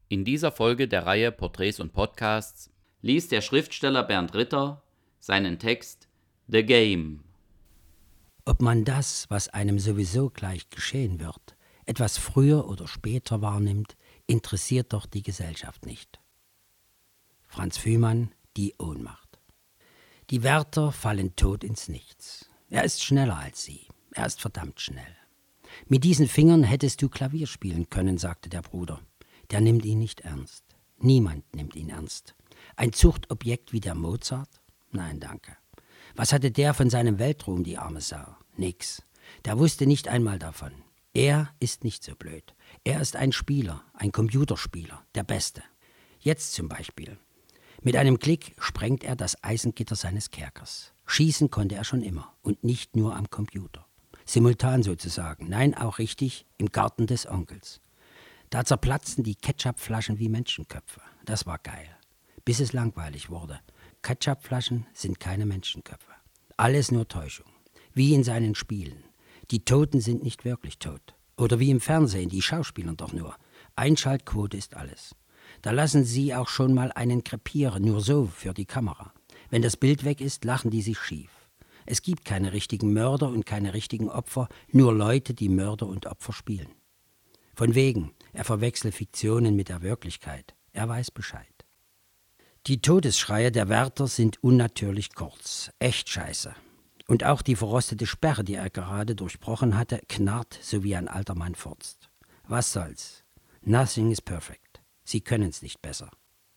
In dieser Folge der Reihe Porträts und Podcasts liest der Schriftsteller Bernd Ritter seinen Text The Game. Ob man das, was einem sowieso gleich geschehen wird, etwas früher oder später wahrnimmt, interessiert doch die Gesellschaft nicht. Franz Fühmann, Die Ohnmacht. Die Wärter fallen tot ins Nichts. Er ist schneller als sie. Er ist verdammt schnell. Mit diesen Fingern hättest du Klavier spielen können, sagte der Bruder. Der nimmt ihn nicht ernst. Niemand nimmt ihn ernst. Ein Zuchtobjekt wie der Mozart? Nein, danke. Was hatte der von seinem Weltruhm, die arme Sau? Nix. Der wusste nicht einmal davon. Er ist nicht so blöd. Er ist ein Spieler, ein Computerspieler, der Beste. Jetzt zum Beispiel. Mit einem Klick sprengt er das Eisengitter seines Kerkers. Schießen konnte er schon immer und nicht nur am Computer. Simultan sozusagen, nein, auch richtig, im Garten des Onkels. Da zerplatzten die Ketchupflaschen wie Menschenköpfe. Das war geil. Bis es langweilig wurde. Ketchupflaschen sind keine Menschenköpfe. Alles nur Täuschung. Wie in seinen Spielen. Die Toten sind nicht wirklich tot. Oder wie im Fernsehen, die Schauspieler doch nur. Einschaltquote ist alles. Da lassen sie auch schon mal einen krepieren, nur so für die Kamera. Wenn das Bild weg ist, lachen die sich schief. Es gibt keine richtigen Mörder und keine richtigen Opfer, nur Leute, die Mörder und Opfer spielen. Von wegen, er verwechselt Fiktionen mit der Wirklichkeit. Er weiß Bescheid. Die Todesschreie der Wärter sind unnatürlich kurz. Echt scheiße. Und auch die verrostete Sperre, die er gerade durchbrochen hatte, knarrt, so wie ein alter Mann furzt. Was soll's? Nothing is perfect. Sie können's nicht besser.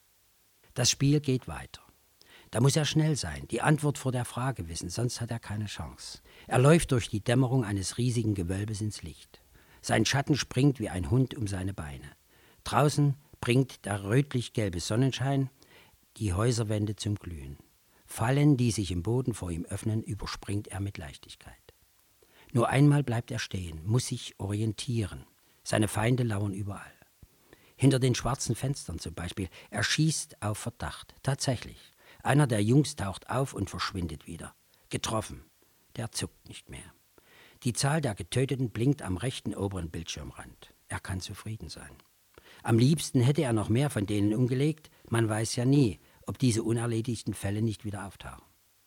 Das Spiel geht weiter. Da muss er schnell sein, die Antwort vor der Frage wissen, sonst hat er keine Chance. Er läuft durch die Dämmerung eines riesigen Gewölbes ins Licht. Sein Schatten springt wie ein Hund um seine Beine. Draußen bringt der rötlich-gelbe Sonnenschein die Häuserwände zum Glühen. Fallen, die sich im Boden vor ihm öffnen, überspringt er mit Leichtigkeit. Nur einmal bleibt er stehen, muss sich orientieren. Seine Feinde lauern überall. Hinter den schwarzen Fenstern zum Beispiel. Er schießt auf Verdacht. Tatsächlich. Einer der Jungs taucht auf und verschwindet wieder. Getroffen. Der zuckt nicht mehr. Die Zahl der Getöteten blinkt am rechten oberen Bildschirmrand. Er kann zufrieden sein. Am liebsten hätte er noch mehr von denen umgelegt. Man weiß ja nie, ob diese unerledigten Fälle nicht wieder auftauchen.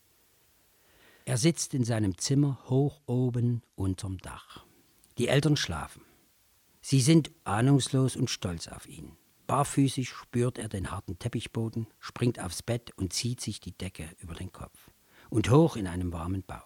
Er sitzt in seinem Zimmer hoch oben unterm Dach. Die Eltern schlafen. Sie sind ahnungslos und stolz auf ihn. Barfüßig spürt er den harten Teppichboden, springt aufs Bett und zieht sich die Decke über den Kopf. Und hoch in einem warmen Bau.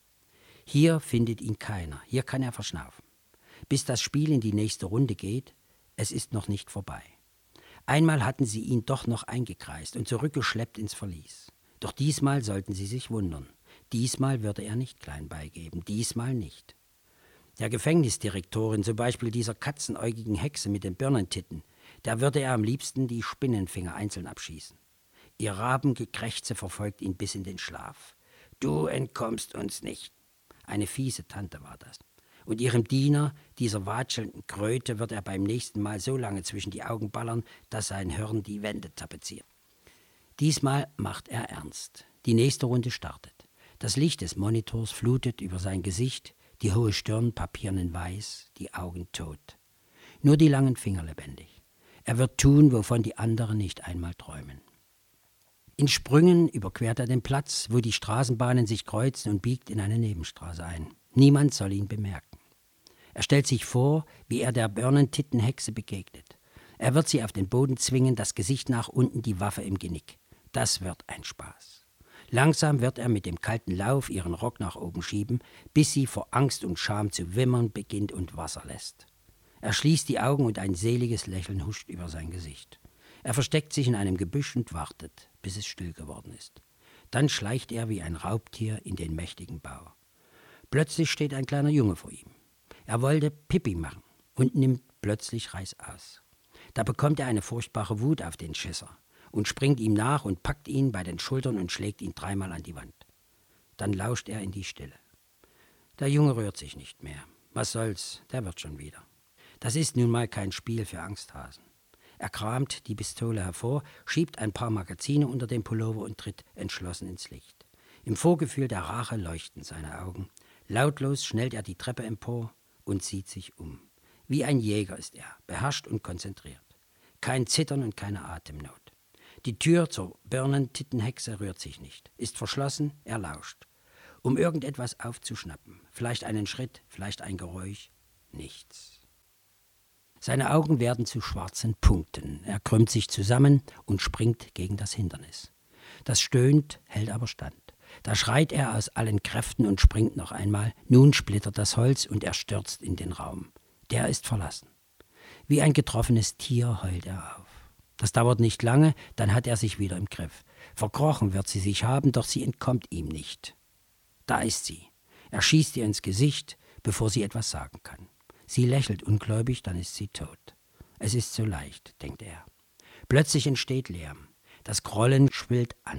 Hier findet ihn keiner, hier kann er verschnaufen. Bis das Spiel in die nächste Runde geht, es ist noch nicht vorbei. Einmal hatten sie ihn doch noch eingekreist und zurückgeschleppt ins Verlies. Doch diesmal sollten sie sich wundern. Diesmal würde er nicht klein beigeben, diesmal nicht. Der Gefängnisdirektorin, zum Beispiel dieser katzenäugigen Hexe mit den Birnentitten, der würde er am liebsten die Spinnenfinger einzeln abschießen. Ihr Rabengekrächze verfolgt ihn bis in den Schlaf. Du entkommst uns nicht. Eine fiese Tante war das. Und ihrem Diener, dieser watschelnden Kröte, wird er beim nächsten Mal so lange zwischen die Augen ballern, dass sein Hirn die Wände tapeziert. Diesmal macht er ernst. Die nächste Runde startet. Das Licht des Monitors flutet über sein Gesicht, die hohe Stirn papiernen weiß, die Augen tot. Nur die langen Finger lebendig. Er wird tun, wovon die anderen nicht einmal träumen. In Sprüngen überquert er den Platz, wo die Straßenbahnen sich kreuzen und biegt in eine Nebenstraße ein. Niemand soll ihn bemerken. Er stellt sich vor, wie er der Birnentittenhexe begegnet. Er wird sie auf den Boden zwingen, das Gesicht nach unten, die Waffe im Genick. Das wird ein Spaß. Langsam wird er mit dem kalten Lauf ihren Rock nach oben schieben, bis sie vor Angst und Scham zu wimmern beginnt und Wasser lässt. Er schließt die Augen und ein seliges Lächeln huscht über sein Gesicht. Er versteckt sich in einem Gebüsch und wartet, bis es still geworden ist. Dann schleicht er wie ein Raubtier in den mächtigen Bau. Plötzlich steht ein kleiner Junge vor ihm. Er wollte Pipi machen und nimmt plötzlich Reißaus. Da bekommt er eine furchtbare Wut auf den Schisser und springt ihm nach und packt ihn bei den Schultern und schlägt ihn 3-mal an die Wand. Dann lauscht er in die Stille. Der Junge rührt sich nicht mehr. Was soll's, der wird schon wieder. Das ist nun mal kein Spiel für Angsthasen. Er kramt die Pistole hervor, schiebt ein paar Magazine unter den Pullover und tritt entschlossen ins Licht. Im Vorgefühl der Rache leuchten seine Augen. Lautlos schnellt er die Treppe empor und sieht sich um. Wie ein Jäger ist er, beherrscht und konzentriert. Kein Zittern und keine Atemnot. Die Tür zur Birnentittenhexe rührt sich nicht, ist verschlossen, er lauscht. Um irgendetwas aufzuschnappen, vielleicht einen Schritt, vielleicht ein Geräusch, nichts. Seine Augen werden zu schwarzen Punkten, er krümmt sich zusammen und springt gegen das Hindernis. Das stöhnt, hält aber stand. Da schreit er aus allen Kräften und springt noch einmal, nun splittert das Holz und er stürzt in den Raum. Der ist verlassen. Wie ein getroffenes Tier heult er auf. Das dauert nicht lange, dann hat er sich wieder im Griff. Verkrochen wird sie sich haben, doch sie entkommt ihm nicht. Da ist sie. Er schießt ihr ins Gesicht, bevor sie etwas sagen kann. Sie lächelt ungläubig, dann ist sie tot. Es ist so leicht, denkt er. Plötzlich entsteht Lärm. Das Grollen schwillt an.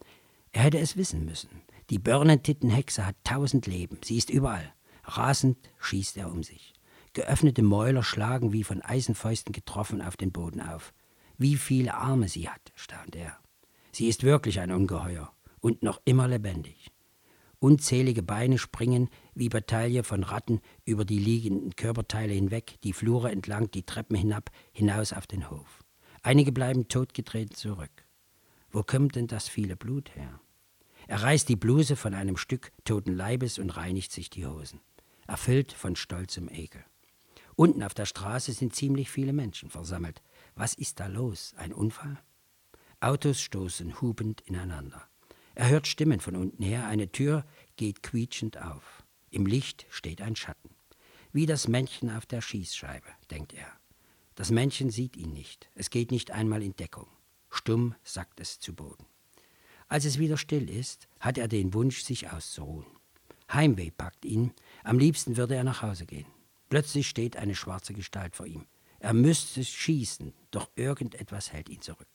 Er hätte es wissen müssen. Die Birnentittenhexe hat 1000 Leben. Sie ist überall. Rasend schießt er um sich. Geöffnete Mäuler schlagen wie von Eisenfäusten getroffen auf den Boden auf. Wie viele Arme sie hat, staunt er. Sie ist wirklich ein Ungeheuer und noch immer lebendig. Unzählige Beine springen wie Bataille von Ratten über die liegenden Körperteile hinweg, die Flure entlang, die Treppen hinab, hinaus auf den Hof. Einige bleiben totgetreten zurück. Wo kommt denn das viele Blut her? Er reißt die Bluse von einem Stück toten Leibes und reinigt sich die Hosen, erfüllt von stolzem Ekel. Unten auf der Straße sind ziemlich viele Menschen versammelt. Was ist da los? Ein Unfall? Autos stoßen hupend ineinander. Er hört Stimmen von unten her, eine Tür geht quietschend auf. Im Licht steht ein Schatten. Wie das Männchen auf der Schießscheibe, denkt er. Das Männchen sieht ihn nicht, es geht nicht einmal in Deckung. Stumm sackt es zu Boden. Als es wieder still ist, hat er den Wunsch, sich auszuruhen. Heimweh packt ihn, am liebsten würde er nach Hause gehen. Plötzlich steht eine schwarze Gestalt vor ihm. Er müsste schießen, doch irgendetwas hält ihn zurück.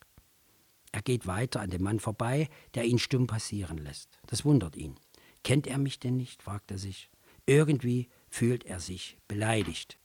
Er geht weiter an dem Mann vorbei, der ihn stumm passieren lässt. Das wundert ihn. Kennt er mich denn nicht, fragt er sich. Irgendwie fühlt er sich beleidigt.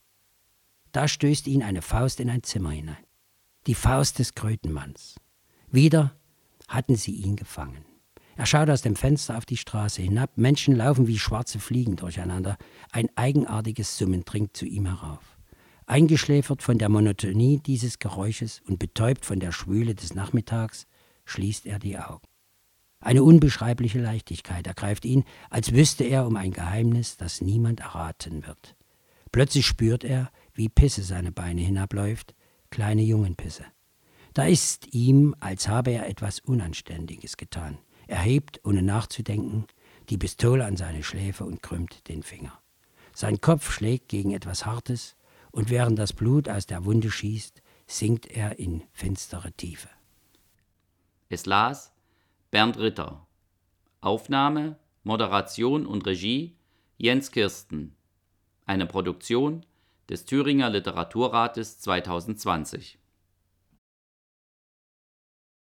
Da stößt ihn eine Faust in ein Zimmer hinein. Die Faust des Krötenmanns. Wieder hatten sie ihn gefangen. Er schaut aus dem Fenster auf die Straße hinab. Menschen laufen wie schwarze Fliegen durcheinander. Ein eigenartiges Summen dringt zu ihm herauf. Eingeschläfert von der Monotonie dieses Geräusches und betäubt von der Schwüle des Nachmittags, schließt er die Augen. Eine unbeschreibliche Leichtigkeit ergreift ihn, als wüsste er um ein Geheimnis, das niemand erraten wird. Plötzlich spürt er, wie Pisse seine Beine hinabläuft, kleine Jungenpisse. Da ist ihm, als habe er etwas Unanständiges getan. Er hebt, ohne nachzudenken, die Pistole an seine Schläfe und krümmt den Finger. Sein Kopf schlägt gegen etwas Hartes, und während das Blut aus der Wunde schießt, sinkt er in finstere Tiefe. Es las Bernd Ritter. Aufnahme, Moderation und Regie Jens Kirsten. Eine Produktion des Thüringer Literaturrates 2020.